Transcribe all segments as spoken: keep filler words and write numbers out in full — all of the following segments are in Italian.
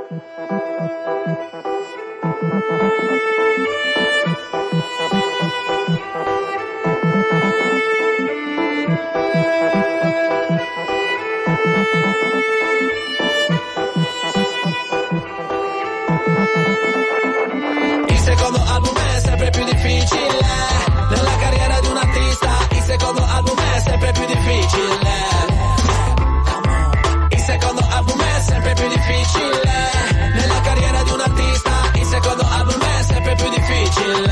Il secondo album è sempre più difficile nella carriera di un artista. Il secondo album è sempre più difficile. Il secondo album è sempre più difficile nella carriera di un artista. Il secondo album è sempre più difficile.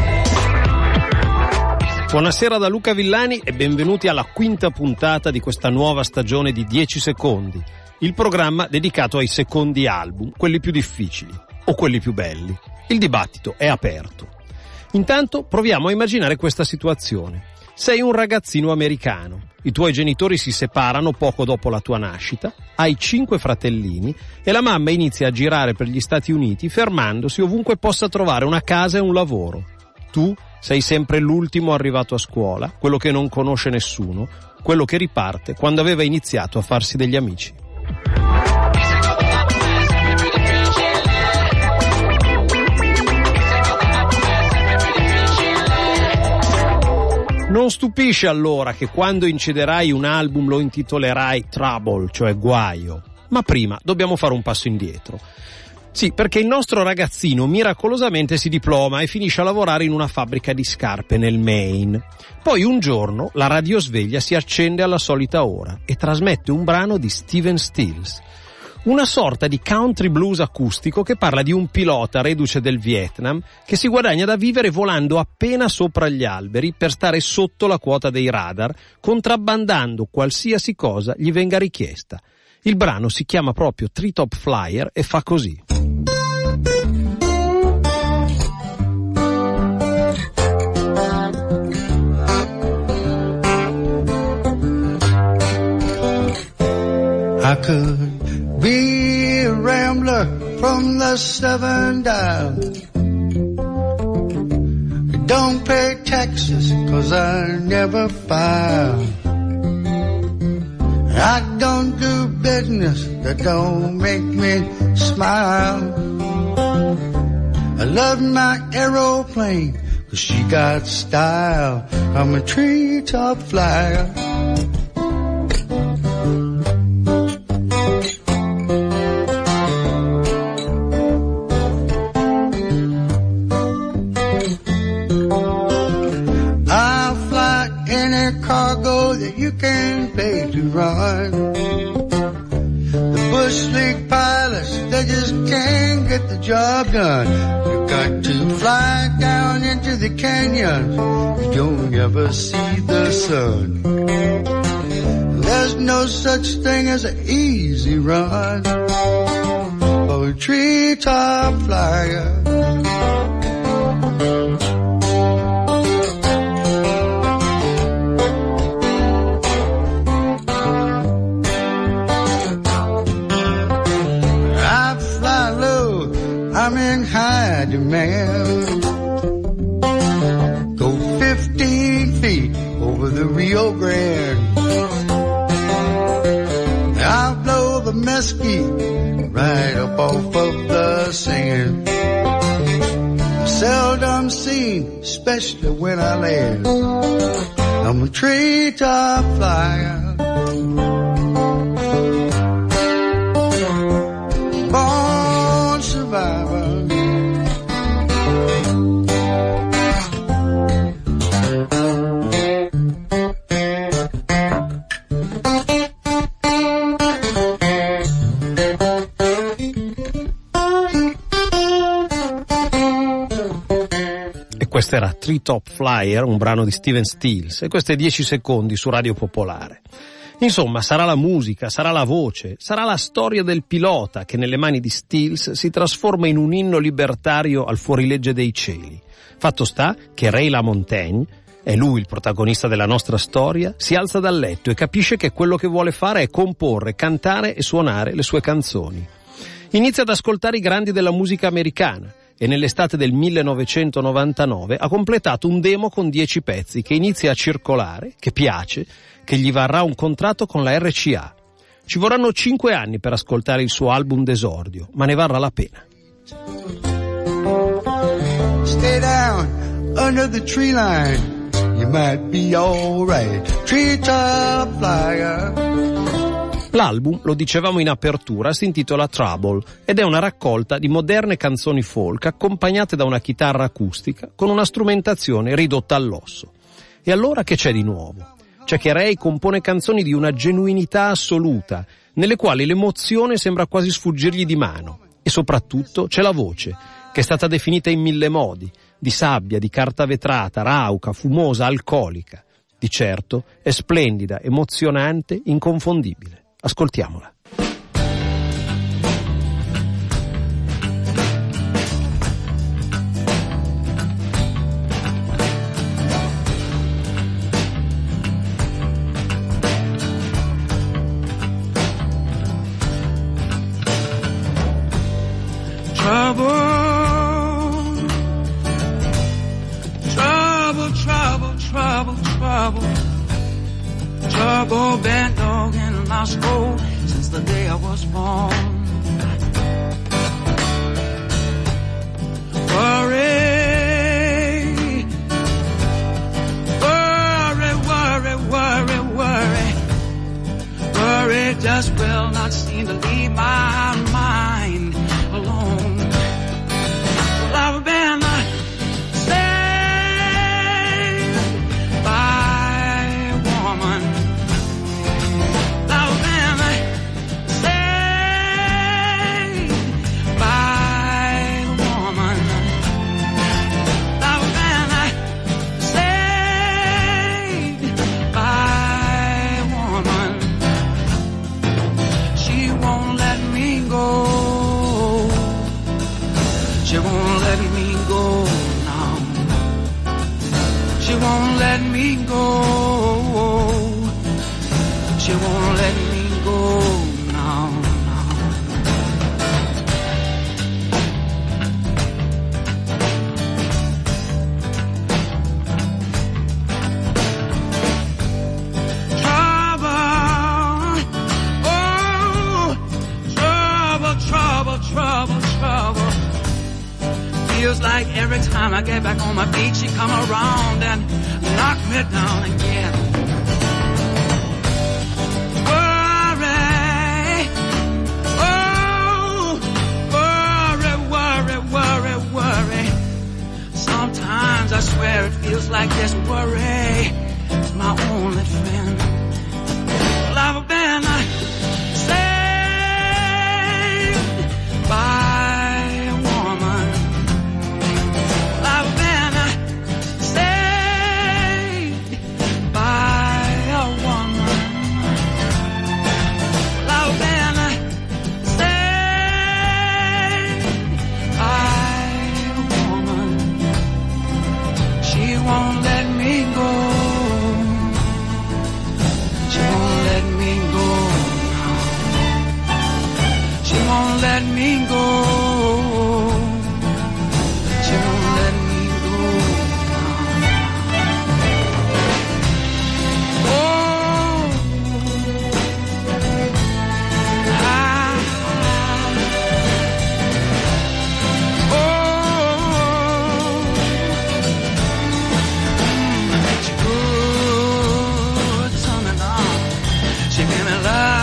Buonasera da Luca Villani e benvenuti alla quinta puntata di questa nuova stagione di dieci secondi, il programma dedicato ai secondi album, quelli più difficili o quelli più belli. Il dibattito è aperto. Intanto proviamo a immaginare questa situazione. Sei un ragazzino americano, i tuoi genitori si separano poco dopo la tua nascita, hai cinque fratellini e la mamma inizia a girare per gli Stati Uniti fermandosi ovunque possa trovare una casa e un lavoro. Tu sei sempre l'ultimo arrivato a scuola, quello che non conosce nessuno, quello che riparte quando aveva iniziato a farsi degli amici. Non stupisce allora che quando inciderai un album lo intitolerai Trouble, cioè guaio. Ma prima dobbiamo fare un passo indietro. Sì, perché il nostro ragazzino miracolosamente si diploma e finisce a lavorare in una fabbrica di scarpe nel Maine. Poi un giorno la radiosveglia si accende alla solita ora e trasmette un brano di Stephen Stills. Una sorta di country blues acustico che parla di un pilota reduce del Vietnam che si guadagna da vivere volando appena sopra gli alberi per stare sotto la quota dei radar, contrabbandando qualsiasi cosa gli venga richiesta. Il brano si chiama proprio Treetop Flyer e fa così. I could be a rambler from the Seven Dials. Don't pay taxes 'cause I never file. I don't do business that don't make me smile. I love my aeroplane 'cause she got style. I'm a treetop flyer. Cargo that you can pay to run. The Bush League pilots, they just can't get the job done. You got to fly down into the canyons, you don't ever see the sun. There's no such thing as an easy run for a treetop flyer. I'm in high demand. Go fifteen feet over the Rio Grande. I'll blow the mesquite right up off of the sand. Seldom seen, especially when I land. I'm a treetop flyer. Born survivor. Questo era Treetop Flyer, un brano di Stephen Stills, e questo è dieci secondi su Radio Popolare. Insomma, sarà la musica, sarà la voce, sarà la storia del pilota che nelle mani di Stills si trasforma in un inno libertario al fuorilegge dei cieli. Fatto sta che Ray LaMontagne, è lui il protagonista della nostra storia, si alza dal letto e capisce che quello che vuole fare è comporre, cantare e suonare le sue canzoni. Inizia ad ascoltare i grandi della musica americana e nell'estate del millenovecentonovantanove ha completato un demo con dieci pezzi che inizia a circolare, che piace, che gli varrà un contratto con la R C A. Ci vorranno cinque anni per ascoltare il suo album d'esordio, ma ne varrà la pena. Stay down under the tree line, you might be alright. Treetop flyer. L'album, lo dicevamo in apertura, si intitola Trouble ed è una raccolta di moderne canzoni folk accompagnate da una chitarra acustica con una strumentazione ridotta all'osso. E allora che c'è di nuovo? C'è che Ray compone canzoni di una genuinità assoluta, nelle quali l'emozione sembra quasi sfuggirgli di mano. E soprattutto c'è la voce, che è stata definita in mille modi, di sabbia, di carta vetrata, rauca, fumosa, alcolica. Di certo è splendida, emozionante, inconfondibile. Ascoltiamola. Trouble, trouble, trouble, trouble, trouble, trouble, bad dog in my soul since the day I was born. Worry, worry, worry, worry, worry, worry just will not seem to leave my mind alone. Well, I've been saved by a woman. I've been saved by a woman. I've been saved by a woman. She won't let me go. She won't let me go now. She won't let me go. She won't let me go now, now. Trouble, oh, trouble, trouble, trouble, trouble. Feels like every time I get back on my feet, she come around and knock me down again. Worry, oh, worry, worry, worry, worry. Sometimes I swear it feels like this worry is my only friend. Well, I've been saved by let me go. She won't let me go now. Oh, I, oh, she good, turning on. She gave me love.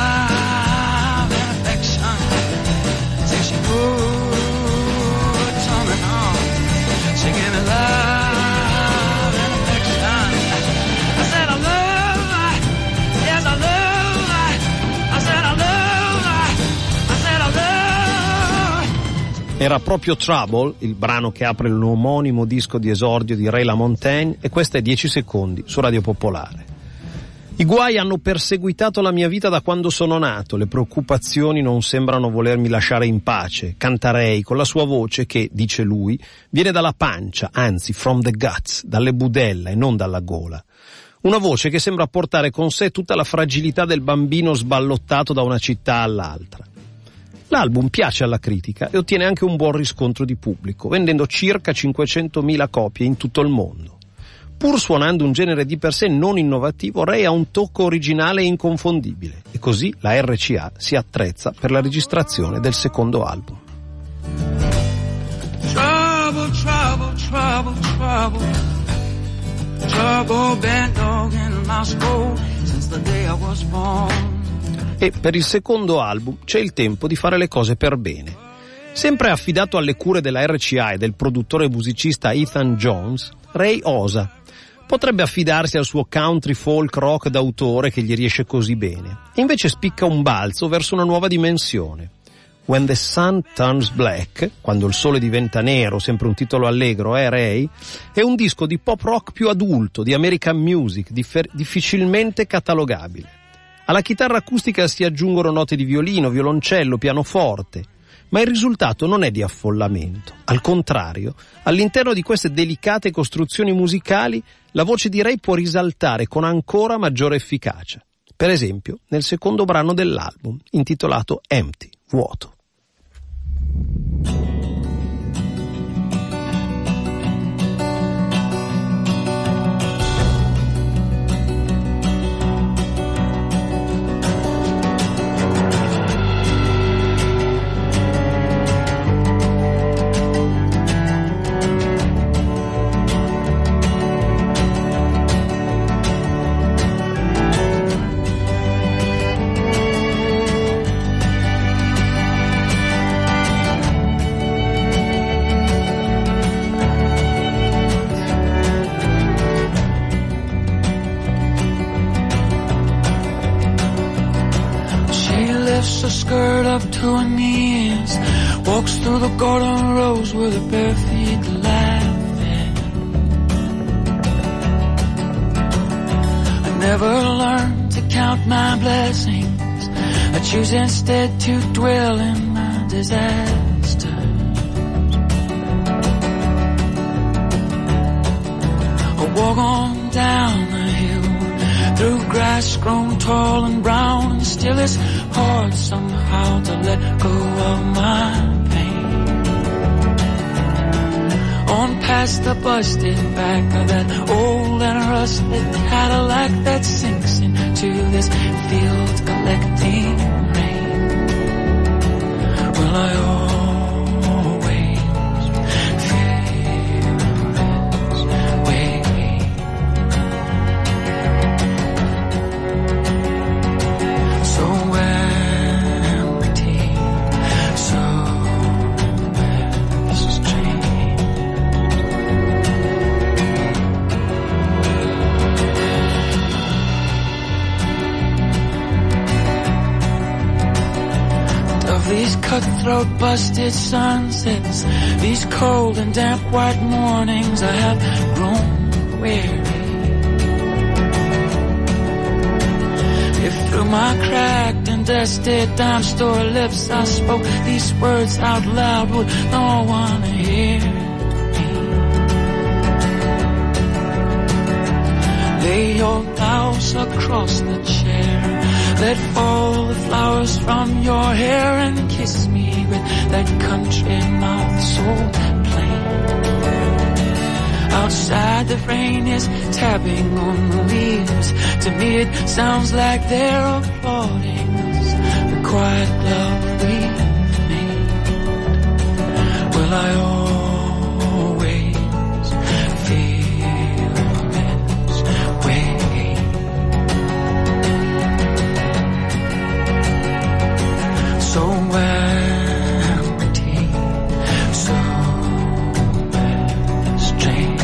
Era proprio Trouble, il brano che apre l'omonimo disco di esordio di Ray LaMontagne, e questa è dieci secondi su Radio Popolare. I guai hanno perseguitato la mia vita da quando sono nato, le preoccupazioni non sembrano volermi lasciare in pace, canta Ray con la sua voce che, dice lui, viene dalla pancia, anzi from the guts, dalle budella e non dalla gola. Una voce che sembra portare con sé tutta la fragilità del bambino sballottato da una città all'altra. L'album piace alla critica e ottiene anche un buon riscontro di pubblico, vendendo circa cinquecentomila copie in tutto il mondo. Pur suonando un genere di per sé non innovativo, Ray ha un tocco originale e inconfondibile, e così la R C A si attrezza per la registrazione del secondo album. Trouble, trouble, trouble, trouble. Trouble been dog in my soul since the day I was born. E per il secondo album c'è il tempo di fare le cose per bene. Sempre affidato alle cure della R C A e del produttore musicista Ethan Jones, Ray osa. Potrebbe affidarsi al suo country folk rock d'autore che gli riesce così bene. E invece spicca un balzo verso una nuova dimensione. When the Sun Turns Black, quando il sole diventa nero, sempre un titolo allegro, eh Ray, è un disco di pop rock più adulto, di American music, differ- difficilmente catalogabile. Alla chitarra acustica si aggiungono note di violino, violoncello, pianoforte, ma il risultato non è di affollamento. Al contrario, all'interno di queste delicate costruzioni musicali, la voce di Ray può risaltare con ancora maggiore efficacia. Per esempio, nel secondo brano dell'album, intitolato Empty, vuoto. Skirt up to her knees, walks through the garden rows with her bare feet laughing. I never learned to count my blessings, I choose instead to dwell in my disasters. I walk on down the hill, through grass grown tall and brown, and still it's hard somehow to let go of my pain. On past the busted back of that old and rusted Cadillac that sinks into this field collecting rain. Well, I always feel this way. So empty, so strange. Of these cutthroat busted sunsets, these cold and damp white mornings, I have grown weary. If through my cracked and dusted dime store lips I spoke these words out loud, would no one hear me? Lay your blouse across the chair, let fall the flowers from your hair, and kiss me with that country mouth so plain. Outside the rain is tapping on the leaves, to me it sounds like they're applauding us, the quiet love we've made. Well, I always feel this way. So empty, so strange.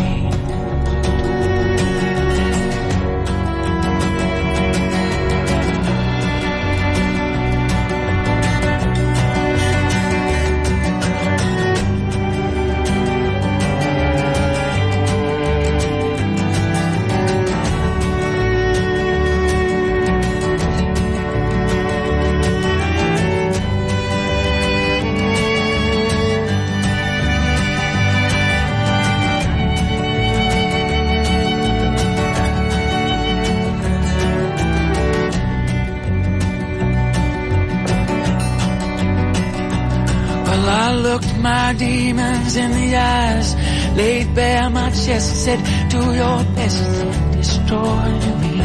Well, I looked my demons in the eyes, laid bare my chest, said, do your best and destroy me.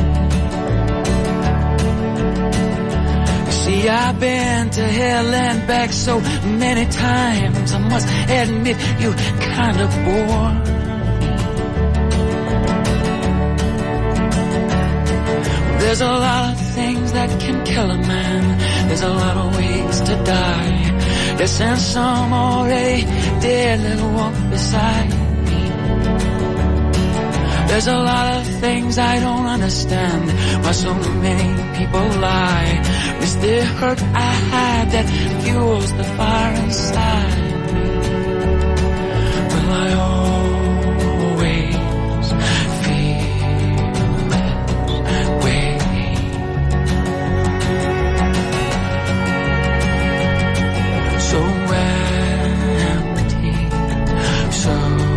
You see, I've been to hell and back so many times, I must admit you kind of bore me. There's a lot of things that can kill a man, there's a lot of ways to die. Yes, and some already dead, little walk beside me. There's a lot of things I don't understand, why so many people lie. It's the hurt I hide that fuels the fire inside me. Well, I always feel that way. So empty, so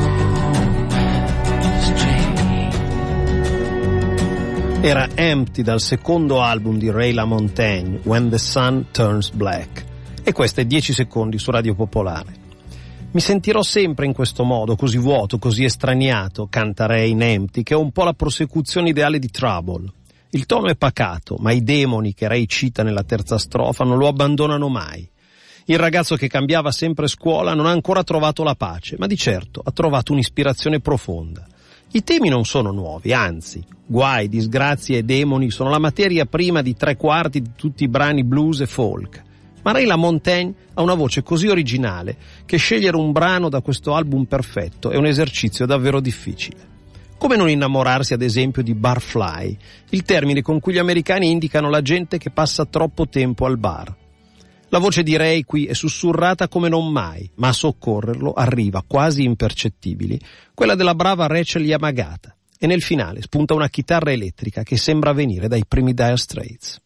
strange. Era Empty dal secondo album di Ray LaMontagne, When the Sun Turns Black. E questo è dieci secondi su Radio Popolare. Mi sentirò sempre in questo modo, così vuoto, così estraniato, canta Ray in Empty, che è un po' la prosecuzione ideale di Trouble. Il tono è pacato, ma i demoni che Ray cita nella terza strofa non lo abbandonano mai. Il ragazzo che cambiava sempre scuola non ha ancora trovato la pace, ma di certo ha trovato un'ispirazione profonda. I temi non sono nuovi, anzi, guai, disgrazie e demoni sono la materia prima di tre quarti di tutti i brani blues e folk. Ma Ray LaMontagne ha una voce così originale che scegliere un brano da questo album perfetto è un esercizio davvero difficile. Come non innamorarsi ad esempio di barfly, il termine con cui gli americani indicano la gente che passa troppo tempo al bar. La voce di Ray qui è sussurrata come non mai, ma a soccorrerlo arriva, quasi impercettibili, quella della brava Rachel Yamagata, e nel finale spunta una chitarra elettrica che sembra venire dai primi Dire Straits.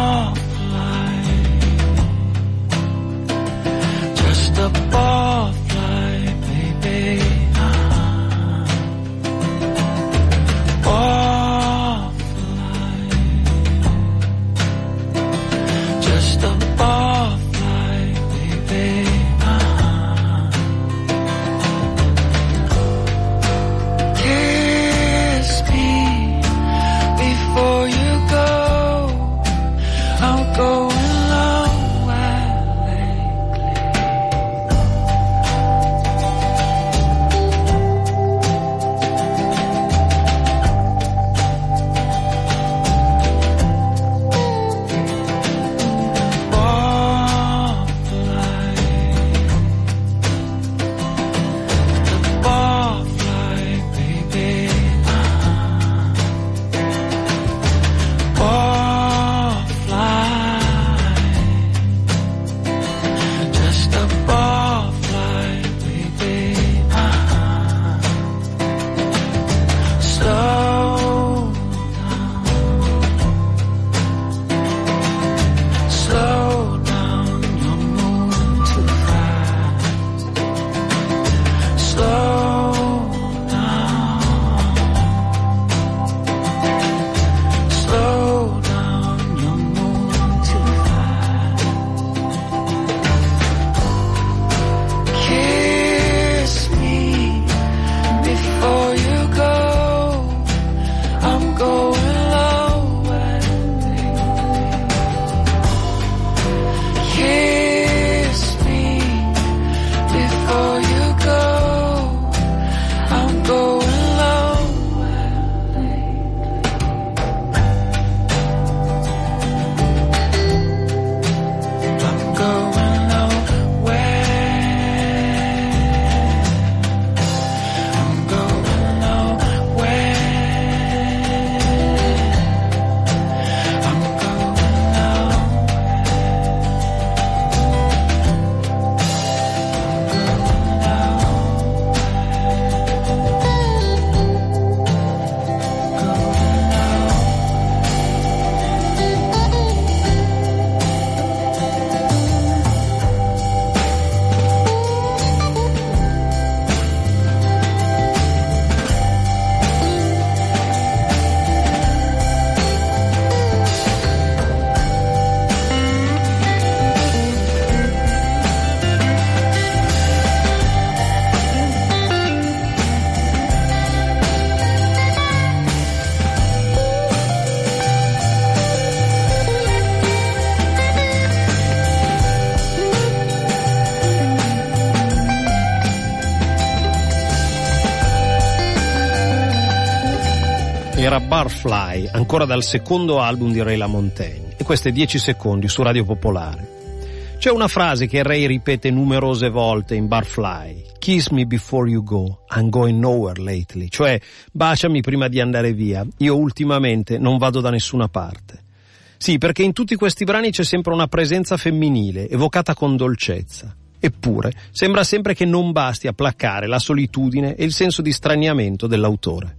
Just a ball Era Barfly, ancora dal secondo album di Ray LaMontagne, e questo è dieci secondi su Radio Popolare. C'è una frase che Ray ripete numerose volte in Barfly: Kiss me before you go, I'm going nowhere lately, cioè baciami prima di andare via, io ultimamente non vado da nessuna parte. Sì, perché in tutti questi brani c'è sempre una presenza femminile, evocata con dolcezza. Eppure, sembra sempre che non basti a placare la solitudine e il senso di straniamento dell'autore.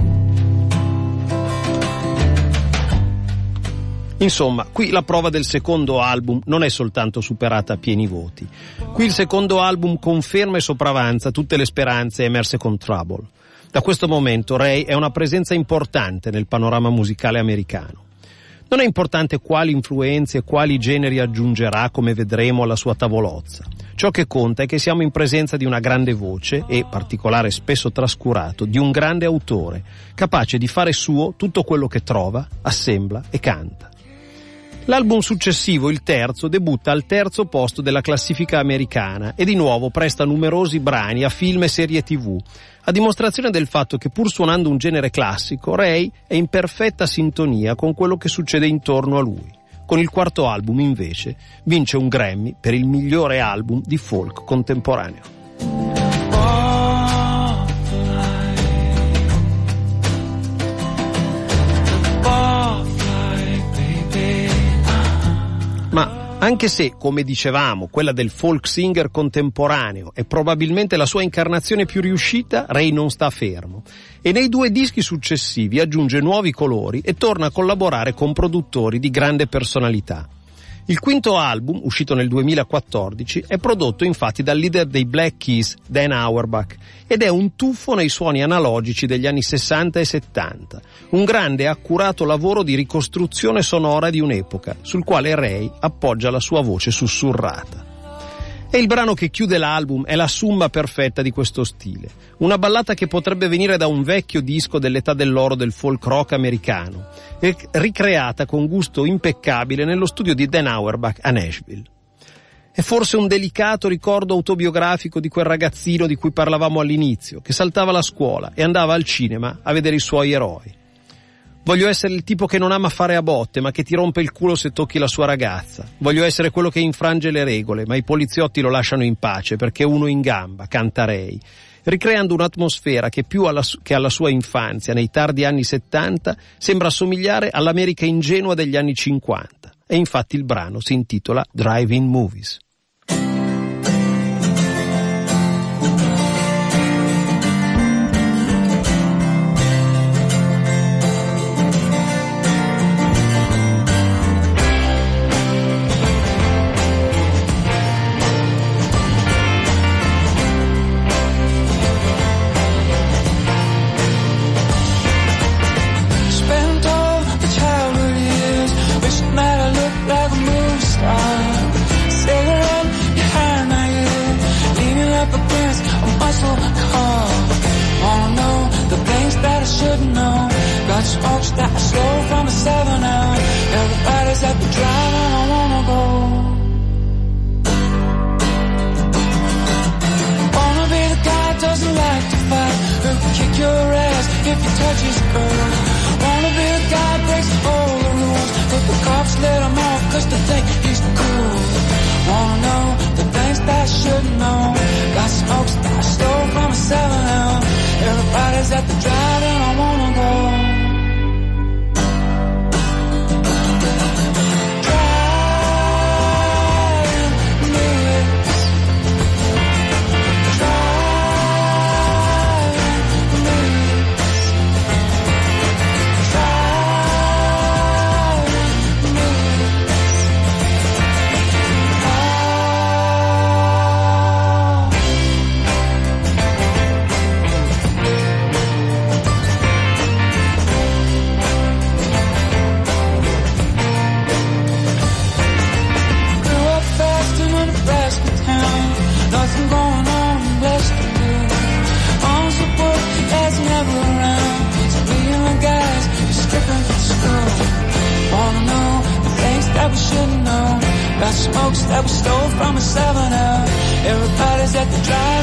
Insomma, qui la prova del secondo album non è soltanto superata a pieni voti. Qui il secondo album conferma e sopravanza tutte le speranze emerse con Trouble. Da questo momento Ray è una presenza importante nel panorama musicale americano. Non è importante quali influenze e quali generi aggiungerà, come vedremo, alla sua tavolozza. Ciò che conta è che siamo in presenza di una grande voce e, particolare spesso trascurato, di un grande autore, capace di fare suo tutto quello che trova, assembla e canta. L'album successivo, il terzo, debutta al terzo posto della classifica americana e di nuovo presta numerosi brani a film e serie tivù, a dimostrazione del fatto che, pur suonando un genere classico, Ray è in perfetta sintonia con quello che succede intorno a lui. Con il quarto album, invece, vince un Grammy per il migliore album di folk contemporaneo. Ma anche se, come dicevamo, quella del folk singer contemporaneo è probabilmente la sua incarnazione più riuscita, Ray non sta fermo e nei due dischi successivi aggiunge nuovi colori e torna a collaborare con produttori di grande personalità. Il quinto album, uscito nel duemilaquattordici, è prodotto infatti dal leader dei Black Keys, Dan Auerbach, ed è un tuffo nei suoni analogici degli anni sessanta e settanta, un grande e accurato lavoro di ricostruzione sonora di un'epoca, sul quale Ray appoggia la sua voce sussurrata. E il brano che chiude l'album è la summa perfetta di questo stile, una ballata che potrebbe venire da un vecchio disco dell'età dell'oro del folk rock americano, e ricreata con gusto impeccabile nello studio di Dan Auerbach a Nashville. È forse un delicato ricordo autobiografico di quel ragazzino di cui parlavamo all'inizio, che saltava la scuola e andava al cinema a vedere i suoi eroi. Voglio essere il tipo che non ama fare a botte, ma che ti rompe il culo se tocchi la sua ragazza. Voglio essere quello che infrange le regole, ma i poliziotti lo lasciano in pace perché uno in gamba, canta Ray, ricreando un'atmosfera che più alla, che alla sua infanzia, nei tardi anni settanta, sembra assomigliare all'America ingenua degli anni cinquanta. E infatti il brano si intitola Drive-In Movies. Smokes that I stole from a seven out. Everybody's at the drive and I wanna go. Wanna be the guy that doesn't like to fight, who can kick your ass if you touch his girl. Wanna be the guy that breaks all the rules, but the cops let him off cause they think he's cool. Wanna know the things that I shouldn't know. Got smokes that I stole from a seven out. Everybody's at the drive and I wanna go. Got smokes that we stole from a seven out. Everybody's at the drive.